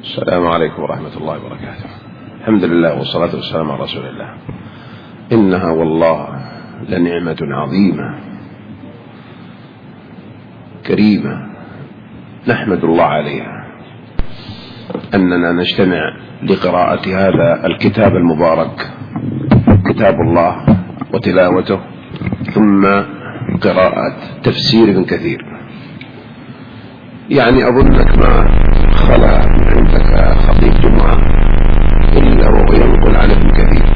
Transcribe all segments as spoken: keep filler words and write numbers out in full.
السلام عليكم ورحمة الله وبركاته. الحمد لله والصلاة والسلام على رسول الله. إنها والله لنعمة عظيمة كريمة نحمد الله عليها أننا نجتمع لقراءة هذا الكتاب المبارك، كتاب الله وتلاوته، ثم قراءة تفسير ابن كثير. يعني أظنك ما خلا عندك خطيب جمعة إلا وهو ينقل عن ابن كثير،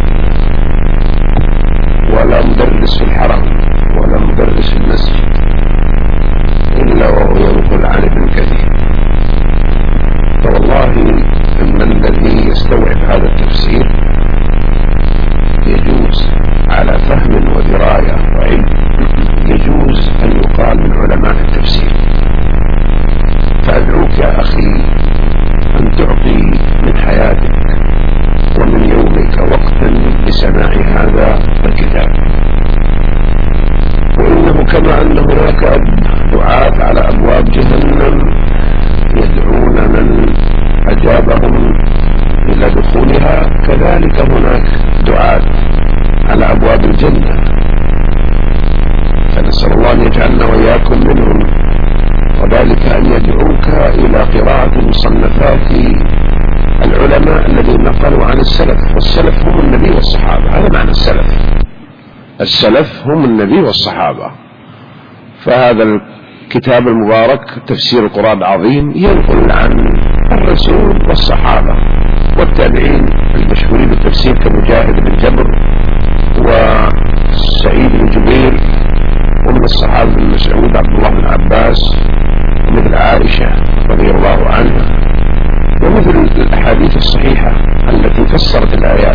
ولا مدرس في الحرم ولا مدرس في المسجد إلا وهو ينقل عن ابن كثير. فوالله إن الذي يستوعب هذا التفسير يجوز على فهم ودراية وعلم، يجوز أن يقال من علماء التفسير. فأدعوك يا أخي أن تعطي من حياتك ومن يومك وقتا لسماع هذا الكتاب. وإنه كما أن هناك دعاة على أبواب جهنم يدعون من أجابهم إلى دخولها، كذلك هناك دعاة على أبواب الجنة، فنسأل الله أن يجعلنا وإياكم منهم، وذلك أن يدعوك إلى قراءة مصنفات العلماء الذين نقلوا عن السلف. والسلف هم النبي والصحابة، هذا معنى السلف. السلف هم النبي والصحابة. فهذا الكتاب المبارك تفسير القرآن العظيم ينقل عن الرسول والصحابة والتابعين المشهورين بالتفسير كمجاهد بن جبر وسعيد بن جبير، ومن الصحابة بن مسعود عبد الله بن عباس، ومثل عائشة رضي الله عنها، ومثل الأحاديث الصحيحة التي فسرت الآيات.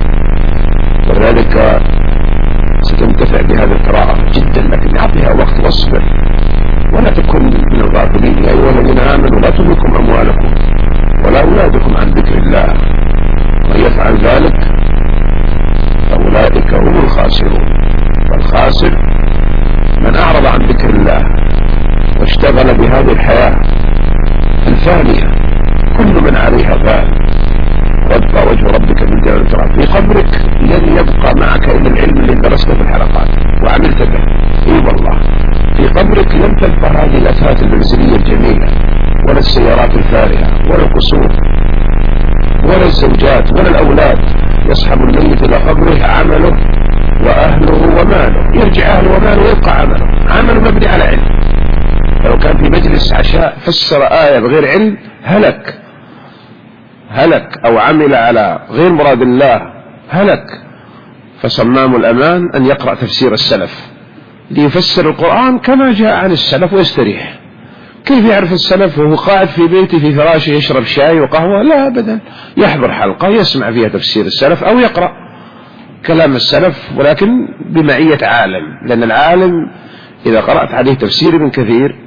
وذلك ستنتفع بهذه القراءة جدا، لكن أعطيها وقت واصبر ولا تكن من الغافلين. يا أيها الذين آمنوا لا تلهكم أموالكم ولا أولادكم عن ذكر الله ومن يفعل ذلك فأولئك هم الخاسرون. فالخاسر من أعرض عن ذكر الله واشتغل بهذه الحياة الفانية، كل من عليها فان، ويبقى وجه ربك ذو الجلال والإكرام. في قبرك لن يبقى معك إلا العلم اللي درسته في الحلقات وعملت به. اي والله في قبرك لن تبقى هذه الأثاث المنزلية الجميلة، ولا السيارات الفارهة، ولا القصور، ولا الزوجات، ولا الأولاد. يصحب الميت إلى قبره عمله وأهله وماله، يرجع أهله وماله ويبقى عمله. عمله مبني على علم. فلو كان في مجلس عشاء فسر آية بغير علم هلك هلك أو عمل على غير مراد الله هلك. فصمام الأمان أن يقرأ تفسير السلف ليفسر القرآن كما جاء عن السلف ويستريح. كيف يعرف السلف وهو قاعد في بيته في فراشه يشرب شاي وقهوة؟ لا أبدا، يحضر حلقة يسمع فيها تفسير السلف أو يقرأ كلام السلف، ولكن بمعية عالم. لأن العالم إذا قرأت عليه تفسير ابن كثير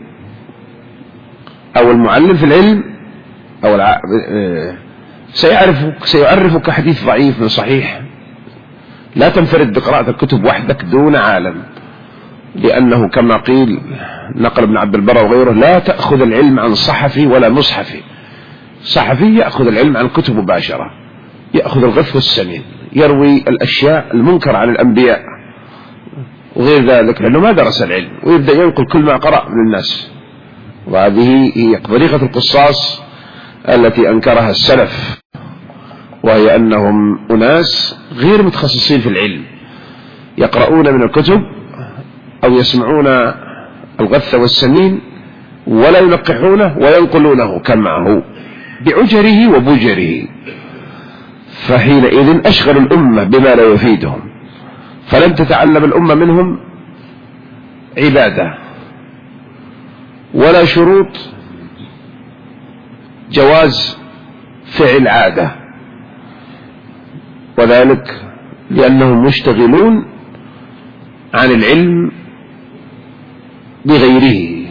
أو المعلم في العلم أو الع... سيعرفك سيعرفك حديث ضعيف من صحيح. لا تنفرد بقراءة الكتب وحدك دون عالم، لأنه كما قيل نقل ابن عبد البر وغيره: لا تأخذ العلم عن صحفي ولا مصحفي. صحفي يأخذ العلم عن كتب مباشرة، يأخذ الغث والسمين، يروي الأشياء المنكر عن الأنبياء وغير ذلك، لأنه ما درس العلم، ويبدأ ينقل كل ما قرأ من الناس. وهذه هي طريقة القصاص التي أنكرها السلف، وهي أنهم أناس غير متخصصين في العلم، يقرؤون من الكتب أو يسمعون الغث والسمين ولا ينقحونه وينقلونه كما هو بعجره وبجره. فحينئذ أشغل الأمة بما لا يفيدهم، فلن تتعلم الأمة منهم عبادة ولا شروط جواز فعل عادة، وذلك لأنهم مشتغلون عن العلم بغيره.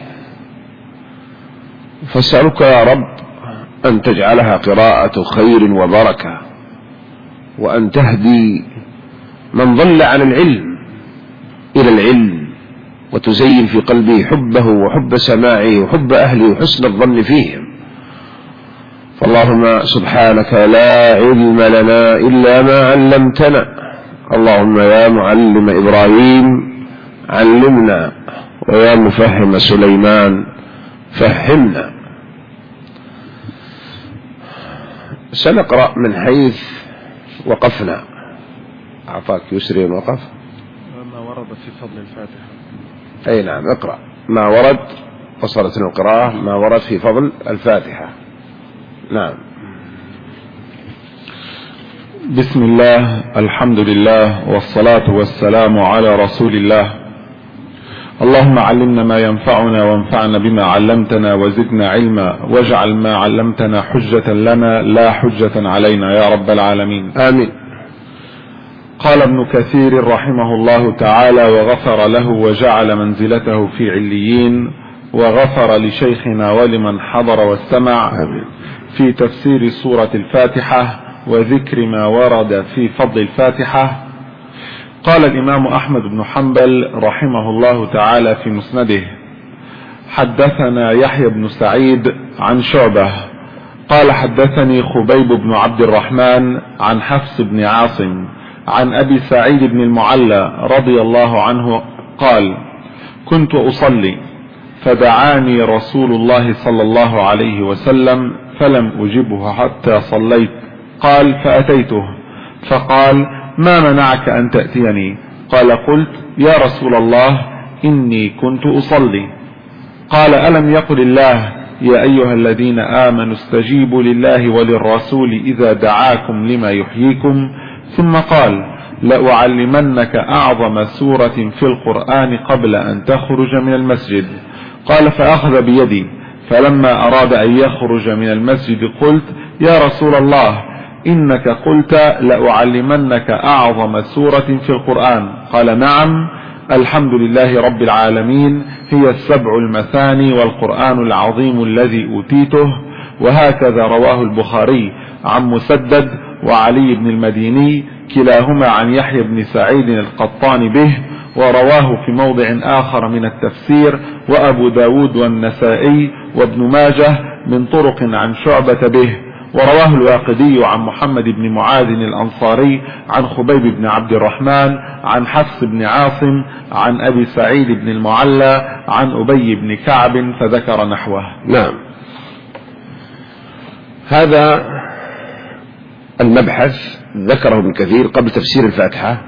فاسألك يا رب أن تجعلها قراءة خير وبركة، وأن تهدي من ضل عن العلم إلى العلم، وتزين في قلبه حبه وحب سماعه وحب أهله وحسن الظن فيهم. فاللهم سبحانك لا علم لنا إلا ما علمتنا. اللهم يا معلم إبراهيم علمنا، ويا مفهم سليمان فهمنا. سنقرأ من حيث وقفنا. أعطاك يسري وقف ما ورد في فضل الفاتحة. أي نعم، اقرأ ما ورد، وصلتنا القراءة ما ورد في فضل الفاتحة. نعم. بسم الله، الحمد لله، والصلاة والسلام على رسول الله. اللهم علمنا ما ينفعنا، وانفعنا بما علمتنا، وزدنا علما، واجعل ما علمتنا حجة لنا لا حجة علينا يا رب العالمين، آمين. قال ابن كثير رحمه الله تعالى: وغفر له وجعل منزلته في عليين، وغفر لشيخنا ولمن حضر واستمع. آمين. في تفسير سورة الفاتحة وذكر ما ورد في فضل الفاتحة. قال الإمام أحمد بن حنبل رحمه الله تعالى في مسنده: حدثنا يحيى بن سعيد عن شعبة قال حدثني خبيب بن عبد الرحمن عن حفص بن عاصم عن أبي سعيد بن المعلى رضي الله عنه قال: كنت أصلي فدعاني رسول الله صلى الله عليه وسلم فلم أجبه حتى صليت. قال: فأتيته فقال: ما منعك أن تأتيني؟ قال: قلت: يا رسول الله إني كنت أصلي. قال: ألم يقل الله: يا أيها الذين آمنوا استجيبوا لله وللرسول إذا دعاكم لما يحييكم؟ ثم قال: لأعلمنك أعظم سورة في القرآن قبل أن تخرج من المسجد. قال: فأخذ بيدي، فلما أراد أن يخرج من المسجد قلت: يا رسول الله إنك قلت لأعلمنك أعظم سورة في القرآن. قال: نعم، الحمد لله رب العالمين، هي السبع المثاني والقرآن العظيم الذي أوتيته. وهكذا رواه البخاري عن مسدد وعلي بن المديني كلاهما عن يحيى بن سعيد القطان به، ورواه في موضع آخر من التفسير وأبو داود والنسائي وابن ماجه من طرق عن شعبة به. ورواه الواقدي عن محمد بن معاذ الأنصاري عن خبيب بن عبد الرحمن عن حفص بن عاصم عن أبي سعيد بن المعلى عن أبي بن كعب فذكر نحوه. نعم. هذا المبحث ذكره ابن كثير قبل تفسير الفاتحة،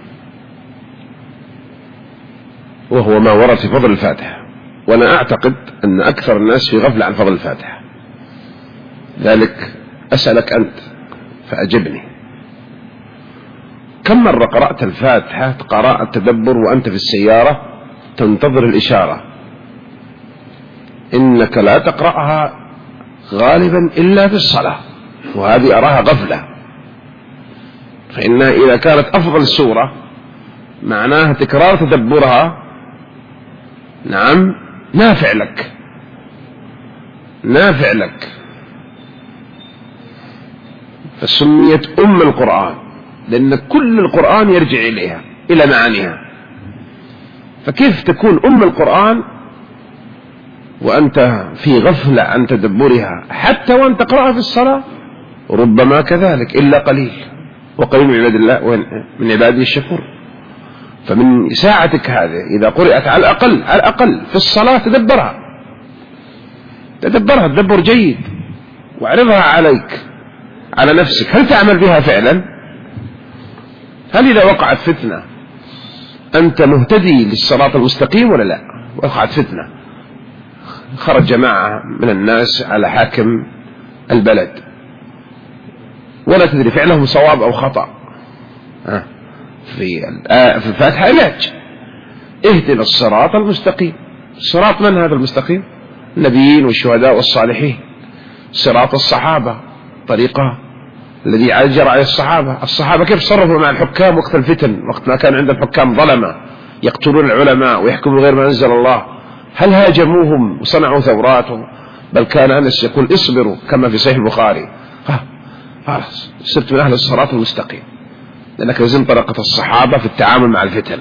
وهو ما ورد في فضل الفاتحة. وأنا أعتقد أن أكثر الناس في غفلة عن فضل الفاتحة، ذلك أسألك أنت فأجبني: كم مرة قرأت الفاتحة قراءة تدبر وأنت في السيارة تنتظر الإشارة؟ إنك لا تقرأها غالبا إلا في الصلاة، وهذه أراها غفلة. فإنها إذا كانت أفضل سورة معناها تكرار تدبرها نعم نافع لك، نافع لك. فسميت أم القرآن لأن كل القرآن يرجع إليها، إلى معانيها. فكيف تكون أم القرآن وأنت في غفلة عن تدبرها حتى وأنت تقرأها في الصلاة؟ ربما كذلك، إلا قليل، وقليل من عباد الله من عباده الشكور. فمن ساعتك هذه إذا قرأت على الأقل على الأقل في الصلاة تدبرها، تدبرها تدبر جيد، واعرضها عليك على نفسك. هل تعمل بها فعلا؟ هل إذا وقعت فتنة أنت مهتدي للصراط المستقيم ولا لا؟ وقعت فتنة، خرج جماعة من الناس على حاكم البلد ولا تدري فعلهم صواب أو خطأ. في في الفاتحة علاج: اهدنا الصراط المستقيم. صراط من هذا المستقيم؟ النبيين والشهداء والصالحين. صراط الصحابة، طريقة الذي جرى عليه الصحابة. الصحابة كيف صرفوا مع الحكام وقت الفتن، وقت ما كان عند الحكام ظلمة يقتلون العلماء ويحكموا غير ما أنزل الله؟ هل هاجموهم وصنعوا ثوراتهم؟ بل كان أنس يقول: اصبروا، كما في صحيح البخاري. خلاص صرت من أهل الصراط المستقيم، لأنك لزمت طريقة الصحابة في التعامل مع الفتن.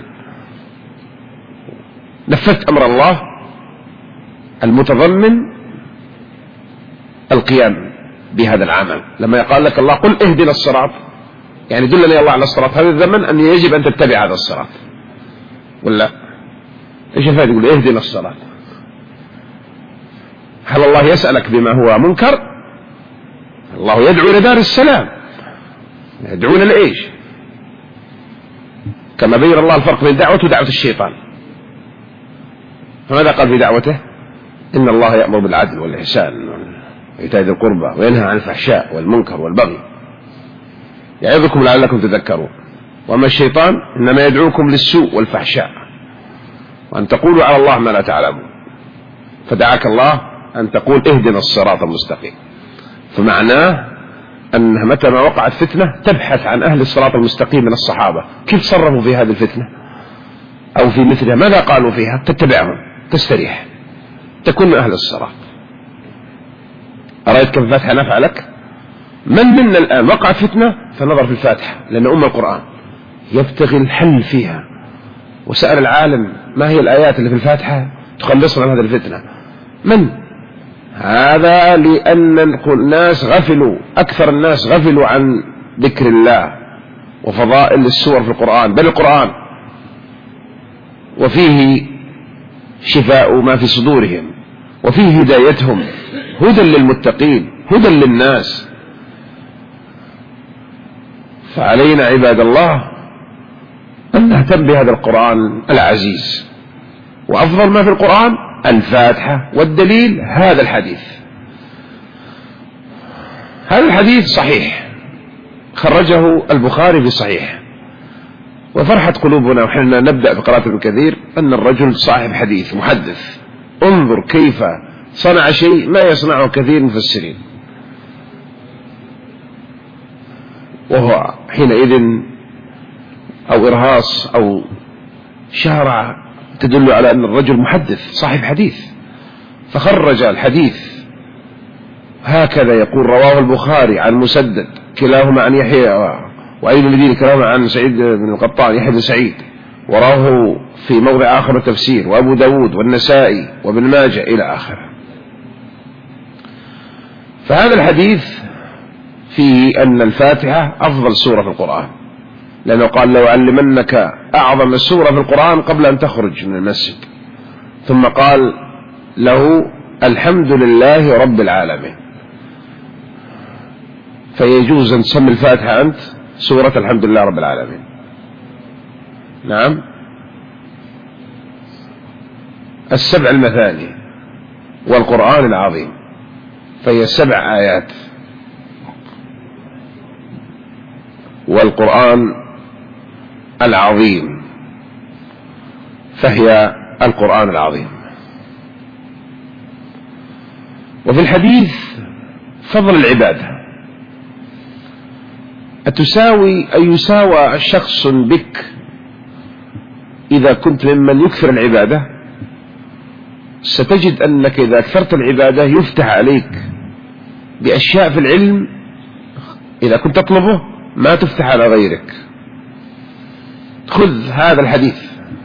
نفذت أمر الله المتضمن القيام بهذا العمل. لما يقال لك الله قل اهدنا الصراط، يعني دلني الله على الصراط، هذا الزمن أن يجب أن تتبع هذا الصراط ولا إيش الفائدة؟ يقول اهدنا الصراط. هل الله يسألك بما هو منكر؟ الله يدعو إلى دار السلام، يدعون لإيش؟ كما بين الله الفرق بين دعوته ودعوة الشيطان. فماذا قال في دعوته؟ إن الله يأمر بالعدل والإحسان وإيتاء ذي القربى وينهى عن الفحشاء والمنكر والبغي يعظكم لعلكم تذكرون. وأما الشيطان إنما يدعوكم للسوء والفحشاء وأن تقولوا على الله ما لا تعلمون. فدعاك الله أن تقول اهدنا الصراط المستقيم، فمعناه أن متى ما وقعت فتنة تبحث عن أهل الصراط المستقيم من الصحابة، كيف تصرفوا في هذه الفتنة أو في مثلها، ماذا قالوا فيها، تتبعهم تستريح، تكون من أهل الصراط. أرأيت كيف الفاتحة نفع لك؟ من منا الآن وقعت فتنة فنظر في الفاتحة، لأن أم القرآن يبتغي الحل فيها، وسأل العالم ما هي الآيات اللي في الفاتحة تخلصنا من هذه الفتنة. من هذا؟ لأن الناس غفلوا، أكثر الناس غفلوا عن ذكر الله وفضائل السور في القرآن، بل القرآن وفيه شفاء ما في صدورهم وفيه هدايتهم، هدى للمتقين هدى للناس. فعلينا عباد الله أن نهتم بهذا القرآن العزيز، وأفضل ما في القرآن الفاتحة، والدليل هذا الحديث. هذا الحديث صحيح، خرجه البخاري في صحيح. وفرحة قلوبنا وحنا نبدأ بقراءة ابن كثير أن الرجل صاحب حديث محدث، انظر كيف صنع شيء ما يصنعه كثير من المفسرين، وهو حينئذ أو إرهاص أو شارع تدل على أن الرجل محدث صاحب حديث، فخرج الحديث هكذا يقول رواه البخاري عن مسدد كلاهما عن يحيى، وأيضا الذين كلاهما عن سعيد بن القطان يحيى بن سعيد، وراه في موضع آخر التفسير، وأبو داود والنسائي وابن ماجه إلى آخره. فهذا الحديث فيه أن الفاتحة أفضل سورة في القرآن، لأنه قال لو علمنك أعظم سورة في القرآن قبل أن تخرج من المسجد، ثم قال له الحمد لله رب العالمين. فيجوز أن تسمي الفاتحة أنت سورة الحمد لله رب العالمين. نعم، السبع المثاني والقرآن العظيم، فهي سبع آيات، والقرآن العظيم فهي القرآن العظيم. وفي الحديث فضل العبادة، أتساوي أي يساوى شخص بك إذا كنت ممن يكثر العبادة؟ ستجد أنك إذا أكثرت العبادة يفتح عليك بأشياء في العلم إذا كنت تطلبه ما تفتح على غيرك. خذ هذا الحديث،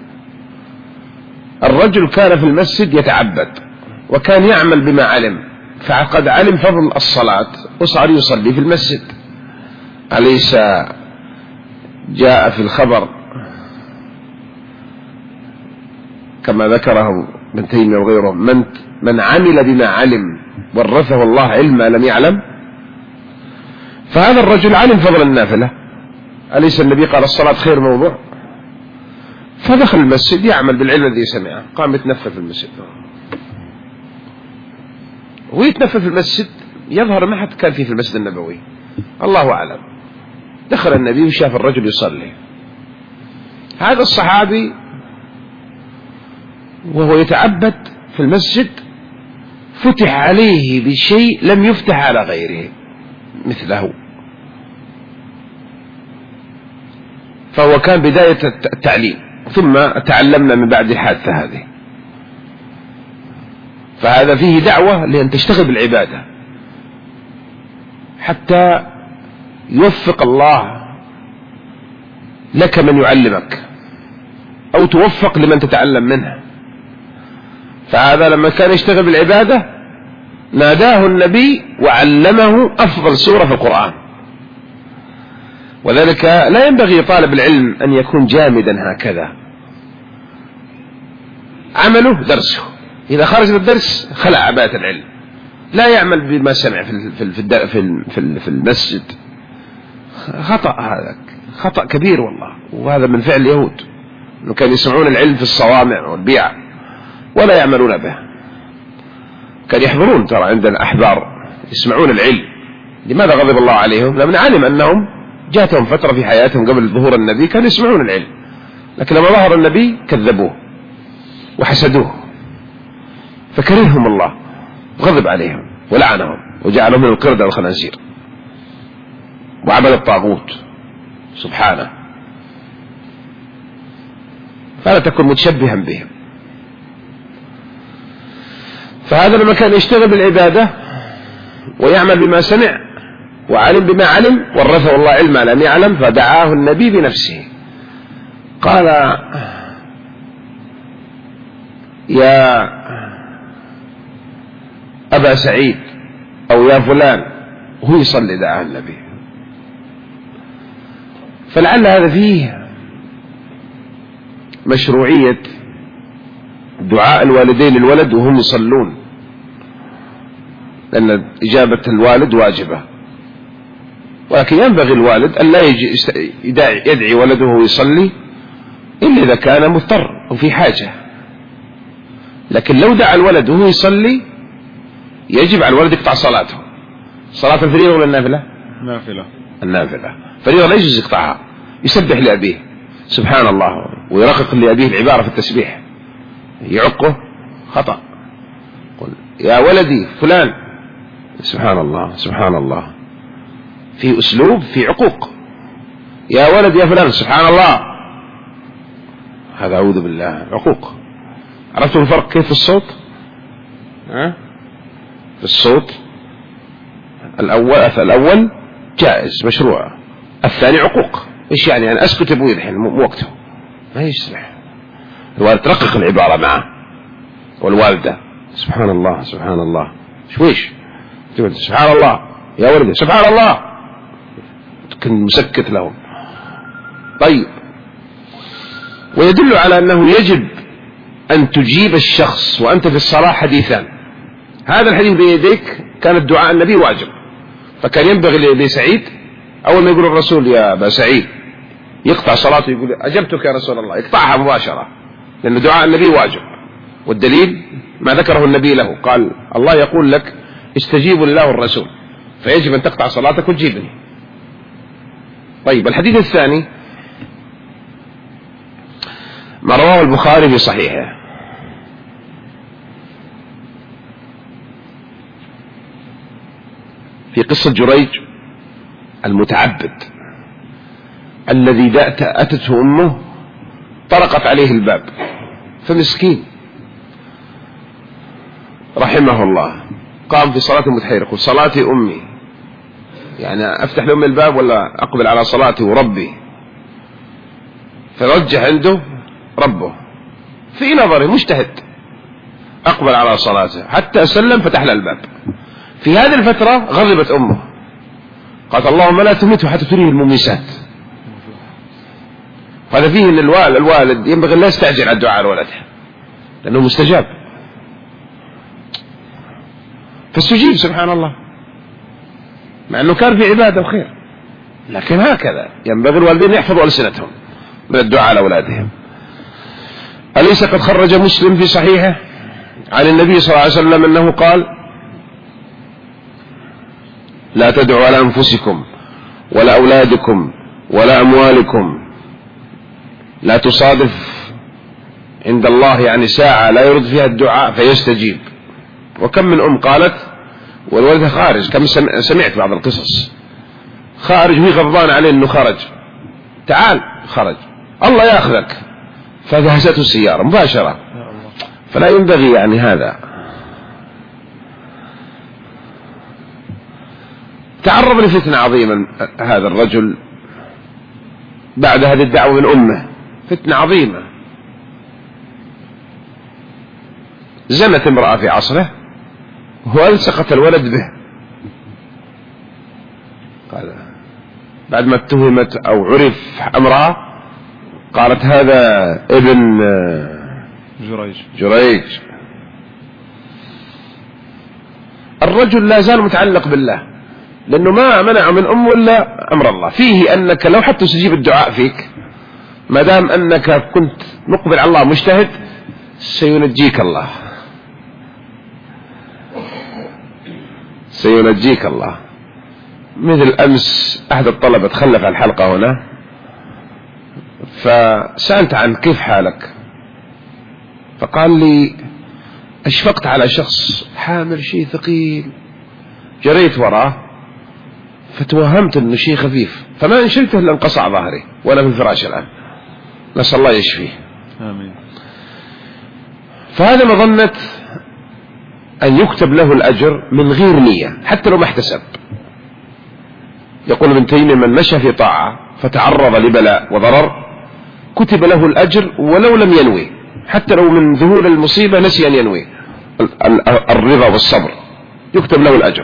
الرجل كان في المسجد يتعبد وكان يعمل بما علم، فقد علم فضل الصلاة وصار يصلي في المسجد. أليس جاء في الخبر كما ذكره ابن تيمية وغيره من, من عمل بما علم ورثه الله علما لم يعلم؟ فهذا الرجل علم فضل النافلة، أليس النبي قال الصلاة خير موضوع؟ فدخل المسجد يعمل بالعلم الذي سمعه، قام يتنفل في المسجد، ويتنفل في المسجد يظهر ما حد كان فيه في المسجد النبوي، الله أعلم. دخل النبي وشاف الرجل يصلي، هذا الصحابي وهو يتعبد في المسجد فتح عليه بشيء لم يفتح على غيره مثله، فهو كان بداية التعليم، ثم تعلمنا من بعد الحادثة هذه. فهذا فيه دعوة لأن تشتغل بالعبادة حتى يوفق الله لك من يعلمك أو توفق لمن تتعلم منه. فهذا لما كان يشتغل بالعبادة ناداه النبي وعلمه أفضل سورة في القرآن. وذلك لا ينبغي طالب العلم أن يكون جامدا هكذا، عمله درسه، إذا خرج الدرس خلع عباءة العلم، لا يعمل بما سمع في في في في, في المسجد. خطأ، هذا خطأ كبير والله، وهذا من فعل اليهود، أنه كانوا يسمعون العلم في الصوامع والبيع ولا يعملون به. كانوا يحضرون ترى عندنا أحبار يسمعون العلم. لماذا غضب الله عليهم؟ لأن علم أنهم جاءتهم فترة في حياتهم قبل ظهور النبي كانوا يسمعون العلم، لكن لما ظهر النبي كذبوه وحسدوه، فكرههم الله وغضب عليهم ولعنهم وجعلهم من القردة والخنازير وعبد الطاغوت سبحانه. فلا تكن متشبها بهم. فهذا لما كان يشتغل بالعبادة ويعمل بما سمع وعلم بما علم، ورثه الله علم لم يعلم، فدعاه النبي بنفسه قال: يا أبا سعيد أو يا فلان، هو يصلي دعاه النبي. فلعل هذا فيه مشروعية دعاء الوالدين للولد وهم يصلون، لأن إجابة الوالد واجبة، ولكن ينبغي الوالد أن لا يدعي ولده ويصلي إلا إذا كان مضطر وفي حاجة. لكن لو دعا الولد وهو يصلي يجب على الولد يقطع صلاته. صلاة الفريضة ولا النافلة؟ نافلة. النافلة. فريضة لا يجوز يقطعها، يسبح لأبيه سبحان الله ويرقق لأبيه العبارة في التسبيح، يعقه خطأ. قل يا ولدي فلان، سبحان الله سبحان الله، في أسلوب في عقوق. يا ولد يا فلان، سبحان الله، هذا أعوذ بالله عقوق. عرفتوا الفرق كيف في الصوت؟ ها؟ في الصوت الأول الأول جائز مشروع، الثاني عقوق. إيش يعني أنا أسكت أبوي الحين مو وقته، ما يصلح. الوالد ترقق العبارة معه والوالدة، سبحان الله سبحان الله، شويش سبحان الله يا ولدي سبحان الله، كن مسكت لهم. طيب، ويدل على أنه يجب أن تجيب الشخص وأنت في الصلاة حديثان. هذا الحديث بيديك كان الدعاء النبي واجب، فكان ينبغي لسعيد أول ما يقول الرسول يا أبا سعيد يقطع صلاته يقول أجبتك يا رسول الله، يقطعها مباشرة، لأن دعاء النبي واجب. والدليل ما ذكره النبي له، قال الله يقول لك استجيبوا لله والرسول، فيجب أن تقطع صلاتك وتجيبني. طيب، الحديث الثاني ما رواه البخاري في صحيحه في قصة جريج المتعبد الذي أتته أمه طرقت عليه الباب، فمسكين رحمه الله قام في صلاة متحيرة، يقول صلاتي أمي، يعني أفتح لأمي الباب ولا أقبل على صلاتي وربي؟ فرجح عنده ربه في نظره مجتهد، أقبل على صلاته حتى سلم فتح له الباب. في هذه الفترة غضبت أمه، قالت اللهم لا تمته حتى تريه المميسات. وهذا فيه أن الوالد ينبغي لا يستعجل على الدعاء لولده لأنه مستجاب، فاستجيب سبحان الله، مع أنه كان في عبادة وخير، لكن هكذا ينبغي الوالدين يحفظوا ألسنتهم من الدعاء لأولادهم. أليس قد خرج مسلم في صحيحه عن النبي صلى الله عليه وسلم أنه قال لا تدعوا على أنفسكم ولا أولادكم ولا أموالكم، لا تصادف عند الله يعني ساعة لا يرد فيها الدعاء فيستجيب. وكم من أم قالت والولد خارج، كم سمعت بعض القصص، خارج وهي غضبان عليه أنه خرج، تعال خرج الله يأخذك، فدهسته السيارة مباشرة. فلا ينبغي يعني هذا. تعرض لفتنة عظيمة هذا الرجل بعد هذه الدعوة من أمه، فتنة عظيمة. زنت امرأة في عصره وألصقت الولد به. قال بعد ما اتهمت أو عرف أمرها قالت هذا ابن جريج جريج. الرجل لا زال متعلق بالله، لأنه ما منع من أمه إلا أمر الله. فيه أنك لو حتى تستجيب الدعاء فيك ما دام أنك كنت مقبل على الله مجتهد سينجيك الله، سينجيك الله. مثل أمس أحد الطلبة تخلف عن الحلقة هنا، فسألت عن كيف حالك، فقال لي أشفقت على شخص حامل شيء ثقيل، جريت وراه فتوهمت أنه شيء خفيف فما انشلته إلا انقصع ظهري وأنا في الفراش الآن، نسأل الله يشفيه. آمين. فهذا مظنة أن يكتب له الأجر من غير نية حتى لو ما احتسب. يقول ابن تيمية من مشى في طاعة فتعرض لبلاء وضرر كتب له الأجر ولو لم ينوي، حتى لو من ذهول المصيبة نسي أن ينوي الرضا والصبر يكتب له الأجر.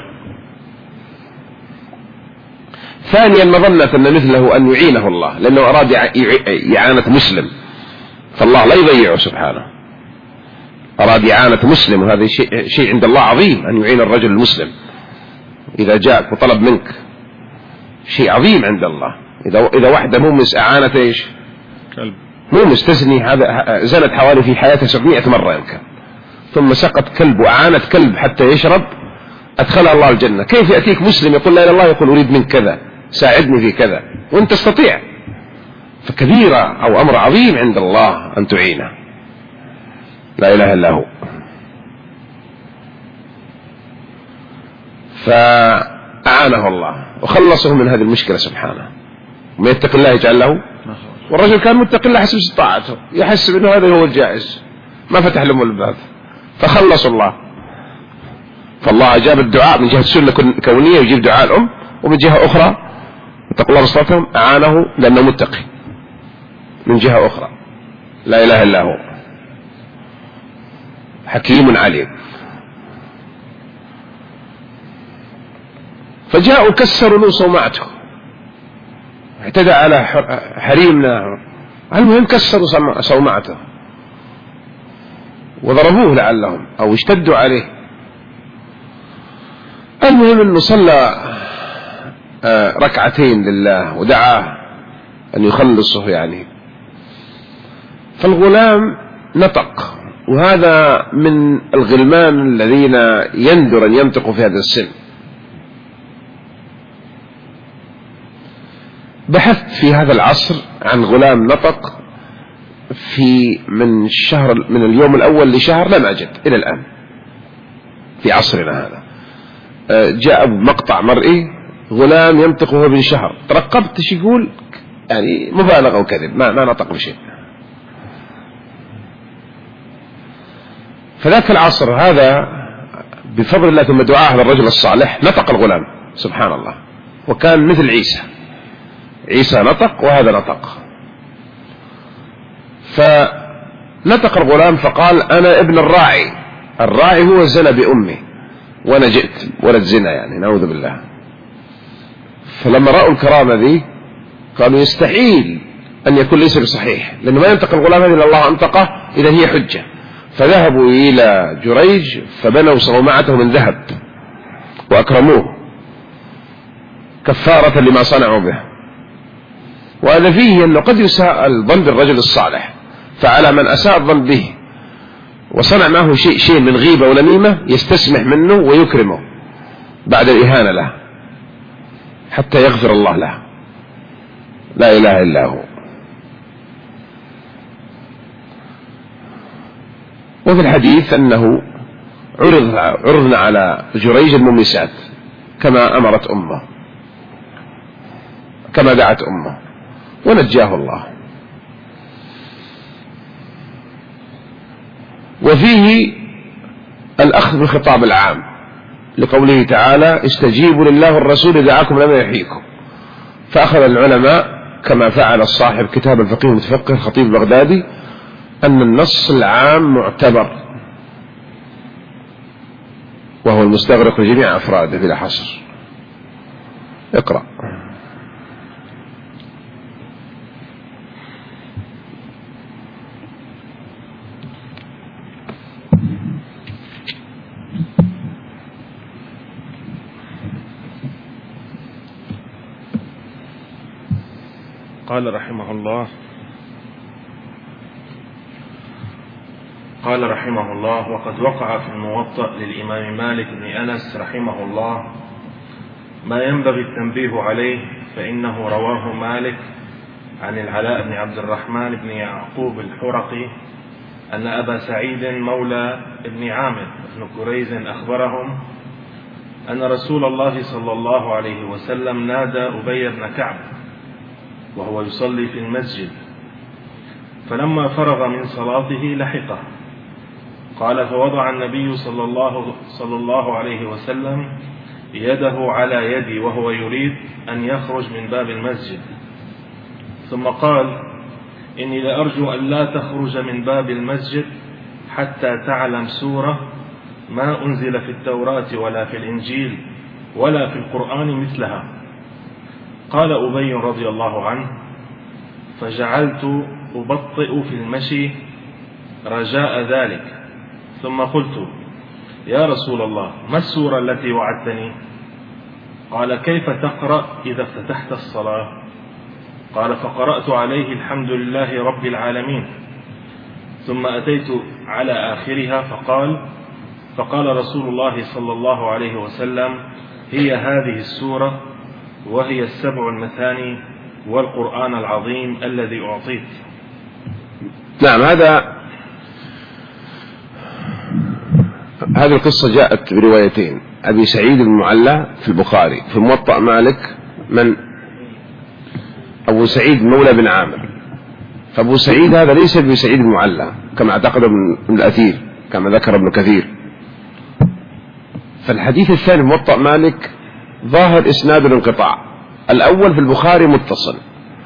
ثانيا مظنة أن مثله أن يعينه الله، لأنه أراد إعانة مسلم فالله لا يضيعه سبحانه، أراد إعانة مسلم، وهذا شيء, شيء عند الله عظيم أن يعين الرجل المسلم إذا جاءك وطلب منك، شيء عظيم عند الله. إذا إذا واحدة مو أعانة إيش كلب، مو مستثني، هذا زنت حوالي في حياتها سبعمائة مرة يمكن، ثم سقط كلب وأعانت كلب حتى يشرب أدخلها الله الجنة. كيف يأتيك مسلم يقول لا إله إلا الله يقول أريد من كذا ساعدني في كذا وأنت تستطيع؟ فكبيرة أو أمر عظيم عند الله أن تعينه، لا إله إلا هو. فأعانه الله وخلصه من هذه المشكلة سبحانه. وما يتق الله يجعل له، والرجل كان متقي الله حسب استطاعته، يحسب أنه هذا هو الجائز، ما فتح له الباب فخلص الله. فالله أجاب الدعاء من جهة سنة كونية يجيب دعاء الأم، ومن جهة أخرى اتقوا الله بصلاتهم أعانه لأنه متقي من جهة أخرى، لا إله إلا هو حكيم عليم. فجاءوا كسروا له صومعته، اعتدى على حريمنا، المهم كسروا صومعته وضربوه لعلهم أو اشتدوا عليه. المهم أنه صلى ركعتين لله ودعاه أن يخلصه يعني. فالغلام نطق، وهذا من الغلمان الذين يندر أن ينطقوا في هذا السن. بحثت في هذا العصر عن غلام نطق في من شهر من اليوم الأول لشهر، لم أجد إلى الآن في عصرنا هذا. جاء بمقطع مرئي غلام ينطق وهو ابن شهر، ترقبت ايش يقول، يعني مبالغة وكذب، ما ما نطق بشيء. فذاك العصر هذا بفضل الله ثم دعاء هذا الرجل الصالح نطق الغلام سبحان الله، وكان مثل عيسى، عيسى نطق وهذا نطق. فنطق الغلام فقال أنا ابن الراعي، الراعي هو زنى بأمي وأنا جئت ولد زنا يعني نعوذ بالله. فلما رأوا الكرامة ذي قالوا يستحيل أن يكون ليس بصحيح، لأنه ما ينطق الغلام هذه إلا الله أنطقه، إذا هي حجة. فذهبوا إلى جريج فبنوا صومعته من ذهب وأكرموه كفارة لما صنعوا به. وهذا فيه أنه قد يساء الظن بالرجل الصالح، فعلى من أساء الظن به وصنع معه شيء شيء من غيبة ونميمة يستسمح منه ويكرمه بعد الإهانة له حتى يغفر الله له، لا إله إلا هو. وفي الحديث أنه عرض عرضنا على جريج المميسات كما أمرت أمه، كما دعت أمه، ونجاه الله. وفيه الأخذ بالخطاب العام لقوله تعالى استجيبوا لله والرسول دعاكم لما يحييكم. فأخذ العلماء كما فعل صاحب كتاب الفقيه المتفقه الخطيب البغدادي أن النص العام معتبر، وهو المستغرق لجميع أفراده بلا حصر. اقرأ. قال رحمه الله قال رحمه الله وقد وقع في الموطأ للإمام مالك بن أنس رحمه الله ما ينبغي التنبيه عليه، فإنه رواه مالك عن العلاء بن عبد الرحمن بن يعقوب الحرقي أن أبا سعيد مولى ابن عامر بن كريز أخبرهم أن رسول الله صلى الله عليه وسلم نادى أبي بن كعب وهو يصلي في المسجد، فلما فرغ من صلاته لحقه. قال فوضع النبي صلى الله, صلى الله عليه وسلم يده على يدي وهو يريد أن يخرج من باب المسجد، ثم قال إني لأرجو أن لا تخرج من باب المسجد حتى تعلم سورة ما أنزل في التوراة ولا في الإنجيل ولا في القرآن مثلها. قال أبي رضي الله عنه فجعلت أبطئ في المشي رجاء ذلك، ثم قلت يا رسول الله ما السورة التي وعدتني؟ قال كيف تقرأ إذا افتتحت الصلاة؟ قال فقرأت عليه الحمد لله رب العالمين، ثم أتيت على آخرها فقال فقال رسول الله صلى الله عليه وسلم هي هذه السورة وهي السبع المثاني والقرآن العظيم الذي أعطيت. نعم، هذا هذه القصة جاءت بروايتين، أبي سعيد المعلى في البخاري، في موطأ مالك من أبو سعيد مولى بن عامر. فأبو سعيد هذا ليس أبو سعيد المعلى كما اعتقد ابن الأثير كما ذكر ابن كثير. فالحديث الثاني موطأ مالك ظاهر إسناد الانقطاع، الأول في البخاري متصل،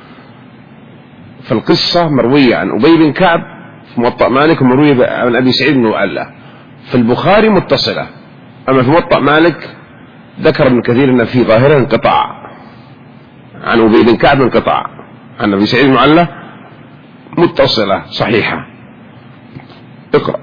فالقصة مروية عن أبي بن كعب في موطأ مالك ومروية عن أبي سعيد المعلى في البخاري متصلة، أما في موطأ مالك ذكر ابن كثير أن في ظاهرة انقطاع عن أبي بن كعب، انقطاع عن أبي سعيد المعلى متصلة صحيحة. اقرأ.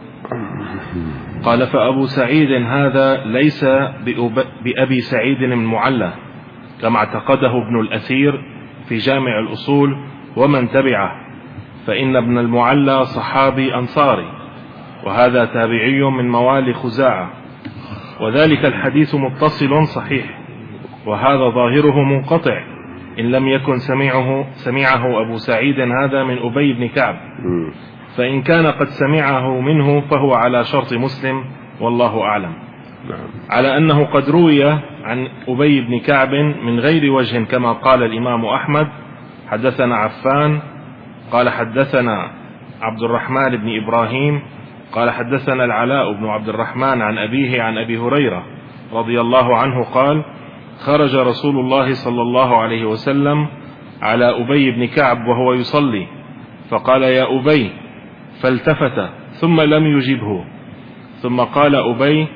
قال فأبو سعيد هذا ليس بأبي سعيد المعلى كما اعتقده ابن الأثير في جامع الأصول ومن تبعه، فإن ابن المعلى صحابي أنصاري وهذا تابعي من موالي خزاعة، وذلك الحديث متصل صحيح، وهذا ظاهره منقطع إن لم يكن سمعه, سمعه أبو سعيد هذا من أبي بن كعب، فإن كان قد سمعه منه فهو على شرط مسلم والله أعلم. على أنه قد روي عن أبي بن كعب من غير وجه كما قال الإمام أحمد حدثنا عفان قال حدثنا عبد الرحمن بن إبراهيم قال حدثنا العلاء بن عبد الرحمن عن أبيه عن أبي هريرة رضي الله عنه قال خرج رسول الله صلى الله عليه وسلم على أبي بن كعب وهو يصلي فقال يا أبي، فالتفت ثم لم يجبه، ثم قال أبي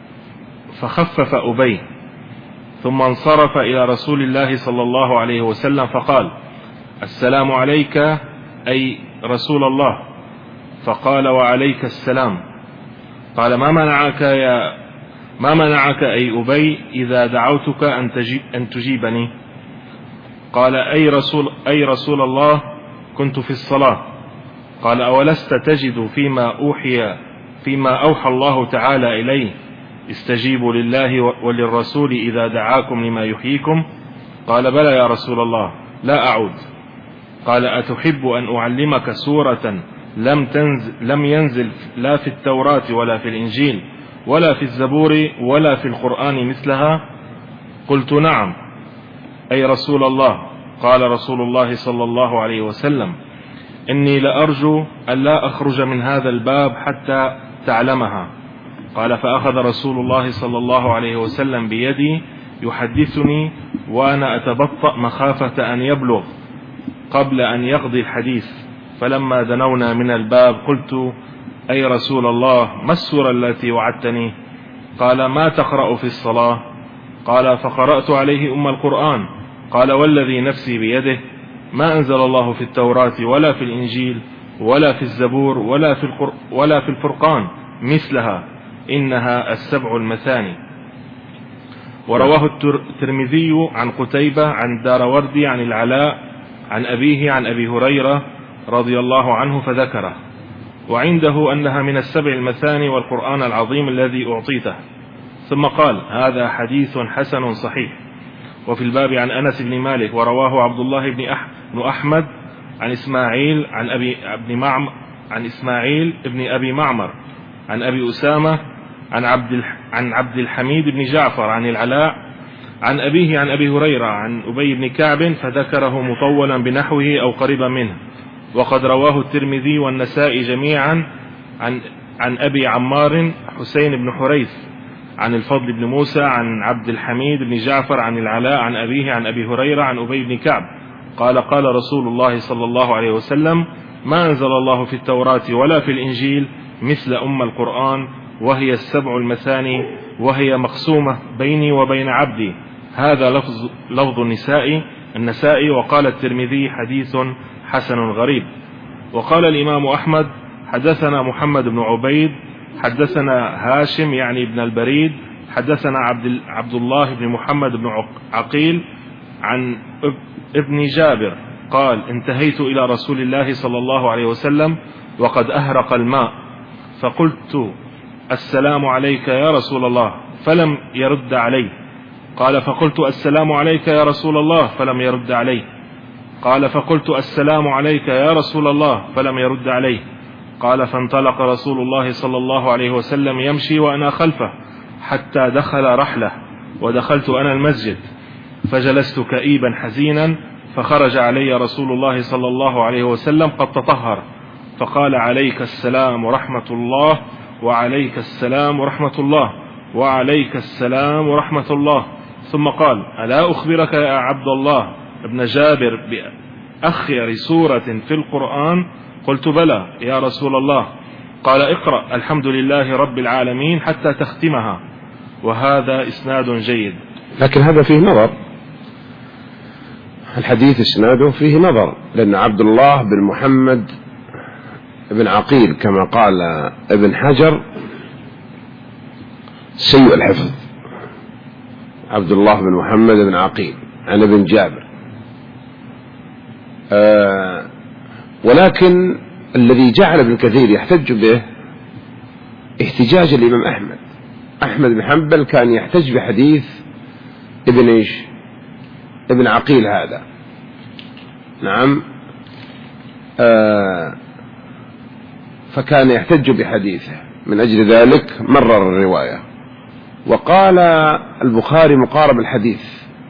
فخفف أبي، ثم انصرف إلى رسول الله صلى الله عليه وسلم فقال السلام عليك أي رسول الله، فقال وعليك السلام. قال ما منعك يا ما منعك أي أبي إذا دعوتك أن, تجيب أن تجيبني؟ قال أي رسول, أي رسول الله كنت في الصلاة. قال أولست تجد فيما أوحي فيما أوحى الله تعالى إليه استجيبوا لله وللرسول إذا دعاكم لما يحييكم؟ قال بلى يا رسول الله لا أعود. قال أتحب أن أعلمك سورة لم, تنزل لم ينزل لا في التوراة ولا في الإنجيل ولا في الزبور ولا في القرآن مثلها؟ قلت نعم أي رسول الله. قال رسول الله صلى الله عليه وسلم إني لأرجو أن لا أخرج من هذا الباب حتى تعلمها. قال فأخذ رسول الله صلى الله عليه وسلم بيدي يحدثني وأنا أتبطأ مخافة أن يبلغ قبل أن يقضي الحديث، فلما دنونا من الباب قلت أي رسول الله ما السورة التي وعدتني؟ قال ما تقرأ في الصلاة؟ قال فقرأت عليه أم القرآن. قال والذي نفسي بيده ما أنزل الله في التوراة ولا في الإنجيل ولا في الزبور ولا في, القر... ولا في الفرقان مثلها، إنها السبع المثاني. ورواه الترمذي عن قتيبة عن داروردي عن العلاء عن أبيه عن أبي هريرة رضي الله عنه فذكره، وعنده أنها من السبع المثاني والقرآن العظيم الذي أعطيته. ثم قال هذا حديث حسن صحيح. وفي الباب عن أنس بن مالك ورواه عبد الله بن, أح... بن أحمد عن إسماعيل عن أبي ابن معمر عن إسماعيل ابن أبي معمر عن أبي أسامة عن عبد الح... عن عبد الحميد بن جعفر عن العلاء عن أبيه عن أبي هريرة عن أبي بن كعب فذكره مطولا بنحوه أو قريبا منه. وقد رواه الترمذي والنسائي جميعا عن عن أبي عمار حسين بن حريث عن الفضل بن موسى عن عبد الحميد بن جعفر عن العلاء عن أبيه عن أبي هريرة عن أبي بن كعب قال قال رسول الله صلى الله عليه وسلم ما أنزل الله في التوراة ولا في الإنجيل مثل أم القرآن، وهي السبع المثاني، وهي مقسومة بيني وبين عبدي. هذا لفظ لفظ النسائي النسائي وقال الترمذي حديث حسن غريب. وقال الإمام أحمد حدثنا محمد بن عبيد حدثنا هاشم يعني ابن البريد حدثنا عبد عبد الله بن محمد بن عقيل عن ابن جابر قال انتهيت إلى رسول الله صلى الله عليه وسلم وقد أهرق الماء، فقلت السلام عليك يا رسول الله فلم يرد علي. قال فقلت السلام عليك يا رسول الله فلم يرد علي. قال فقلت السلام عليك يا رسول الله فلم يرد عليه. قال فانطلق رسول الله صلى الله عليه وسلم يمشي وأنا خلفه حتى دخل رحله، ودخلت أنا المسجد فجلست كئيبا حزينا، فخرج علي رسول الله صلى الله عليه وسلم قد تطهر، فقال عليك السلام ورحمة الله وعليك السلام ورحمة الله وعليك السلام ورحمة الله. ثم قال ألا أخبرك يا عبد الله ابن جابر بأخير سورة في القرآن؟ قلت بلى يا رسول الله. قال اقرأ الحمد لله رب العالمين حتى تختمها. وهذا إسناد جيد. لكن هذا فيه نظر، الحديث إسناده فيه نظر، لأن عبد الله بن محمد بن عقيل كما قال ابن حجر سيء الحفظ، عبد الله بن محمد بن عقيل عن ابن جابر. آه ولكن الذي جعل ابن كثير يحتج به احتجاج الإمام أحمد أحمد بن حنبل كان يحتج بحديث ابن إيش ابن عقيل هذا. نعم. آه فكان يحتج بحديثه، من أجل ذلك مرر الرواية. وقال البخاري مقارب الحديث،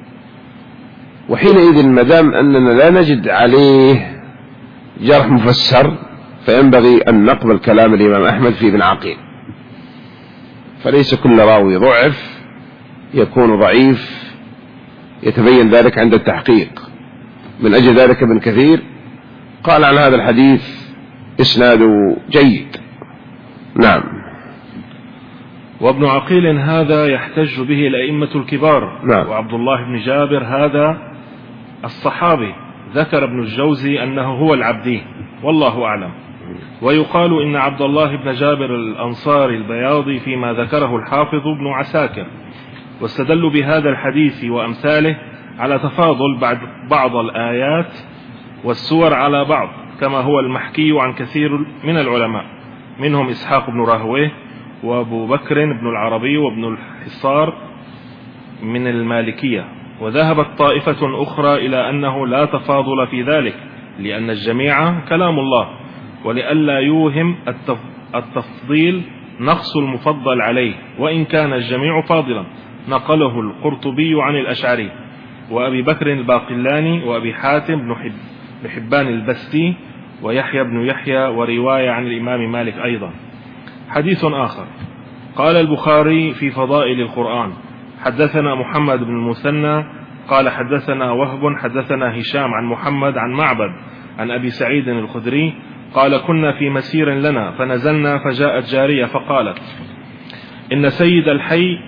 وحينئذ مدام أننا لا نجد عليه جرح مفسر فينبغي أن نقبل كلام الإمام أحمد في ابن عقيل، فليس كل راوي ضعف يكون ضعيف، يتبين ذلك عند التحقيق. من أجل ذلك ابن كثير قال عن هذا الحديث إسناده جيد. نعم. وابن عقيل هذا يحتج به الأئمة الكبار. نعم. وعبد الله بن جابر هذا الصحابي، ذكر ابن الجوزي أنه هو العبدي والله أعلم. ويقال إن عبد الله بن جابر الأنصاري البياضي فيما ذكره الحافظ ابن عساكر، واستدلوا بهذا الحديث وأمثاله على تفاضل بعض الآيات والسور على بعض، كما هو المحكي عن كثير من العلماء، منهم إسحاق بن راهويه وأبو بكر بن العربي وابن الحصار من المالكية. وذهبت طائفة أخرى إلى أنه لا تفاضل في ذلك، لأن الجميع كلام الله، ولئلا يوهم التفضيل نقص المفضل عليه، وإن كان الجميع فاضلا. نقله القرطبي عن الأشعري وأبي بكر الباقلاني وأبي حاتم بن حبان البستي ويحيى بن يحيى، ورواية عن الإمام مالك أيضا. حديث آخر، قال البخاري في فضائل القرآن حدثنا محمد بن المثنى قال حدثنا وهب حدثنا هشام عن محمد عن معبد عن أبي سعيد الخدري قال كنا في مسير لنا فنزلنا فجاءت جارية فقالت إن سيد الحي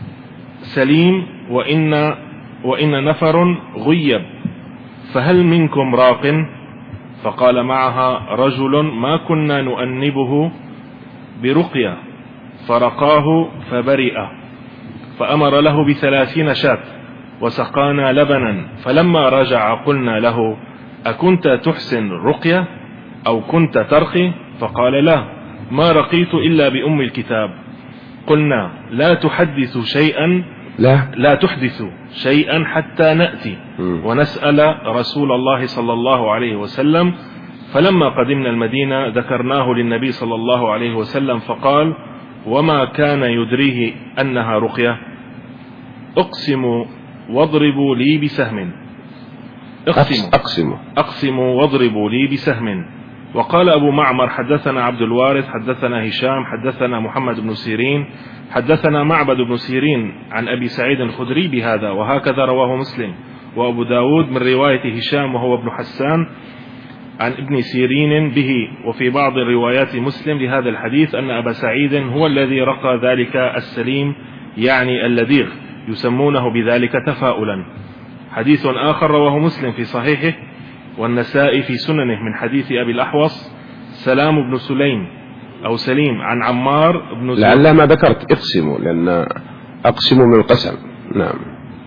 سليم وإن, وإن نفر غيب، فهل منكم راق؟ فقال معها رجل ما كنا نؤنبه برقية، فرقاه فبرئ، فأمر له بثلاثين شاة وسقانا لبنا، فلما رجع قلنا له أكنت تحسن رقية أو كنت ترقي؟ فقال لا، ما رقيت إلا بأم الكتاب. قلنا لا تحدث شيئا لا, لا تحدث شيئا حتى نأتي ونسأل رسول الله صلى الله عليه وسلم. فلما قدمنا المدينة ذكرناه للنبي صلى الله عليه وسلم، فقال وما كان يدريه أنها رقية؟ أقسم واضربوا لي بسهم اقسموا أقسموا أقسموا واضربوا لي بسهم. وقال أبو معمر حدثنا عبد الوارث حدثنا هشام حدثنا محمد بن سيرين حدثنا معبد بن سيرين عن أبي سعيد الخدري بهذا، وهكذا رواه مسلم وأبو داود من رواية هشام وهو ابن حسان عن ابن سيرين به. وفي بعض روايات مسلم لهذا الحديث أن أبا سعيد هو الذي رقى ذلك السليم، يعني اللذيغ، يسمونه بذلك تفاؤلا. حديث آخر رواه مسلم في صحيحه والنسائي في سننه من حديث أبي الأحوص سلام بن سليم أو سليم عن عمار بن زهير. لعل ما ذكرت اقسموا، لأن أقسموا من القسم. نعم.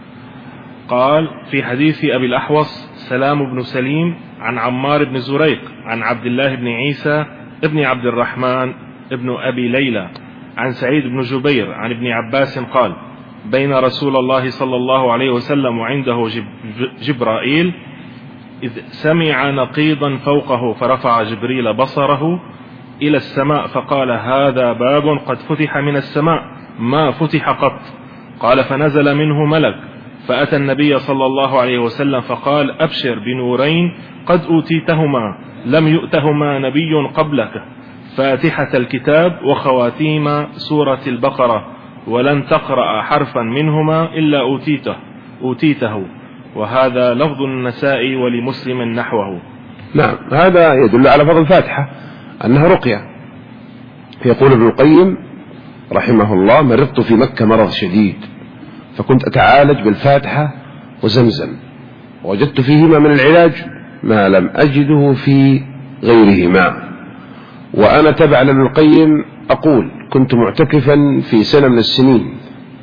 قال في حديث أبي الأحوص سلام بن سليم عن عمار بن زريق عن عبد الله بن عيسى ابن عبد الرحمن ابن أبي ليلى عن سعيد بن جبير عن ابن عباس قال بين رسول الله صلى الله عليه وسلم وعنده جبرائيل إذ سمع نقيضا فوقه، فرفع جبريل بصره إلى السماء فقال هذا باب قد فتح من السماء ما فتح قط. قال فنزل منه ملك فأتى النبي صلى الله عليه وسلم فقال أبشر بنورين قد أوتيتهما لم يؤتهما نبي قبلك، فاتحة الكتاب وخواتيم سورة البقرة، ولن تقرأ حرفا منهما إلا أوتيته, أوتيته. وهذا لفظ النسائي ولمسلم نحوه. نعم، هذا يدل على فضل الفاتحة أنها رقية. يقول ابن القيم رحمه الله مرضت في مكة مرض شديد فكنت أتعالج بالفاتحة وزمزم، وجدت فيهما من العلاج ما لم أجده في غيرهما. وأنا تبع لابن القيم أقول كنت معتكفا في سنة من السنين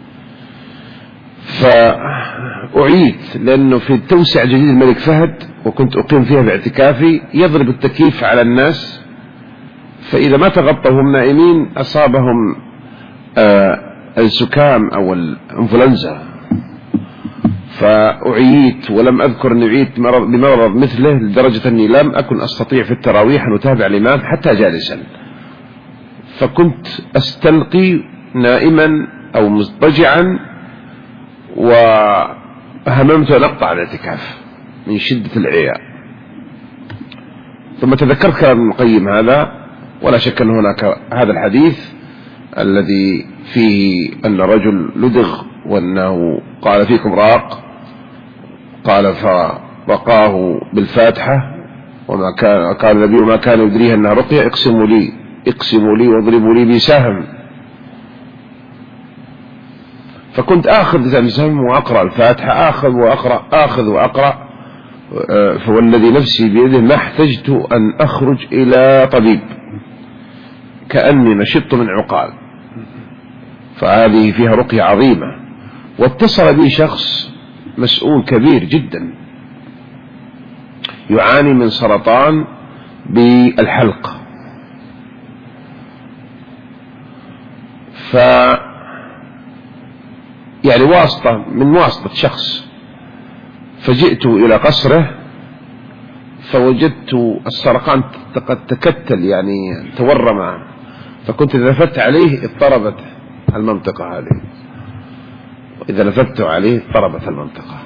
فأعيد، لأنه في التوسع جديد الملك فهد وكنت أقيم فيها باعتكافي، يضرب التكييف على الناس، فإذا ما تغطوا هم نائمين أصابهم آه الزكام أو الانفلونزا، فأعيت ولم أذكر أن أعيت بمرض مثله، لدرجة أني لم أكن أستطيع في التراويح أن أتابع الإمام حتى جالسا، فكنت أستلقي نائما أو مضطجعا، وهممت أن أقطع الاعتكاف من شدة العياء. ثم تذكرت كلام ابن القيم هذا، ولا شك أن هناك هذا الحديث الذي فيه أن رجل لدغ وأنه قال فيكم راق، قال فرقاه بالفاتحة، وما كان قال النبي ما كان يدريها أنها رقية اقسموا لي اقسموا لي واضربوا لي بسهم. فكنت آخذ زمزم وأقرأ الفاتحة، آخذ وأقرأ آخذ وأقرأ، فوالذي نفسي بيده ما احتجت أن أخرج إلى طبيب، كأني نشط من عقال. فهذه فيها رقية عظيمة. واتصل بي شخص مسؤول كبير جدا يعاني من سرطان بالحلق، ف يعني واسطة من واسطة شخص، فجئت إلى قصره فوجدت السرطان قد تكتل يعني تورم، فكنت إذا لفت عليه اضطربت المنطقة هذه، وإذا لفت عليه اضطربت المنطقة،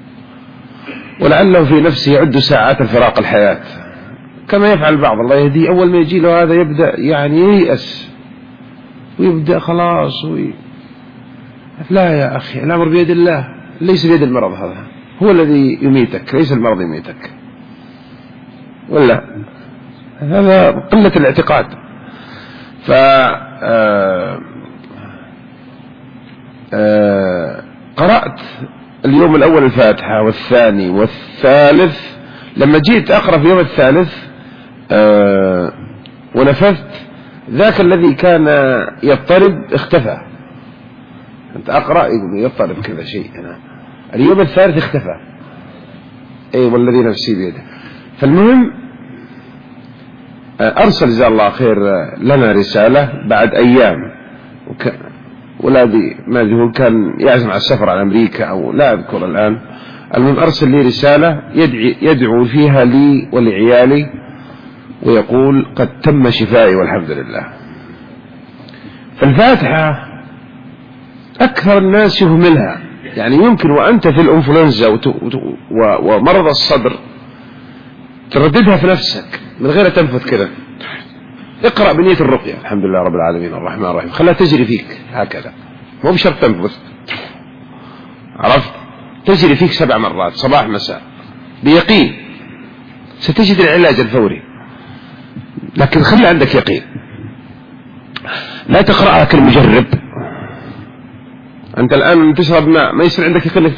ولعله في نفسه يعد ساعات الفراق الحياة كما يفعل بعض الله يهديه. أول ما يجي له هذا يبدأ يعني ييأس ويبدأ خلاص وي... لا يا أخي، الأمر بيد الله، ليس بيد المرض، هذا هو الذي يميتك، ليس المرض يميتك، ولا هذا قلة الاعتقاد. ف آه قرأت اليوم الأول الفاتحة والثاني والثالث. لما جيت أقرأ في اليوم الثالث آه ونفذت، ذاك الذي كان يضطرب اختفى. أنت أقرأ يضطرب كذا شيء هنا، اليوم الثالث اختفى. أي والذي نفسي بيده. فالمهم أرسل جزاه الله خير لنا رسالة بعد أيام، وك... ولادي ما أدري كان يعزم على السفر على أمريكا أو لا أذكر الآن. المهم أرسل لي رسالة يدعي يدعو فيها لي ولعيالي ويقول قد تم شفائي والحمد لله. فالفاتحة أكثر الناس يهملها، يعني يمكن وأنت في الإنفلونزا وت... وت... ومرض الصدر ترددها في نفسك من غير تنفذ كذا. اقرأ بنية الرقية الحمد لله رب العالمين الرحمن الرحيم، خلها تجري فيك هكذا، مو بشرط تنفذ، عرفت؟ تجري فيك سبع مرات صباح مساء بيقين، ستجد العلاج الفوري. لكن خلي عندك يقين، لا تقرأها كالمجرب. أنت الآن تشرب ماء ما يصير عندك يقين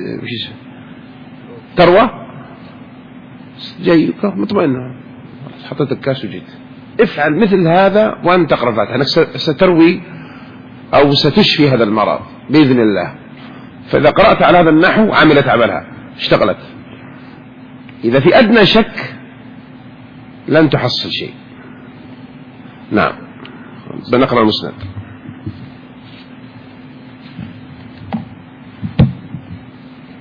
تروى جاي مطمئن، حطيت الكاس وجيت. افعل مثل هذا وأنت تقرأ الفاتحة، أنك ستروي أو ستشفي هذا المرض بإذن الله. فإذا قرأت على هذا النحو عملت عملها، اشتغلت. إذا في أدنى شك لن تحصل شيء. نعم، بنقرأ المسند.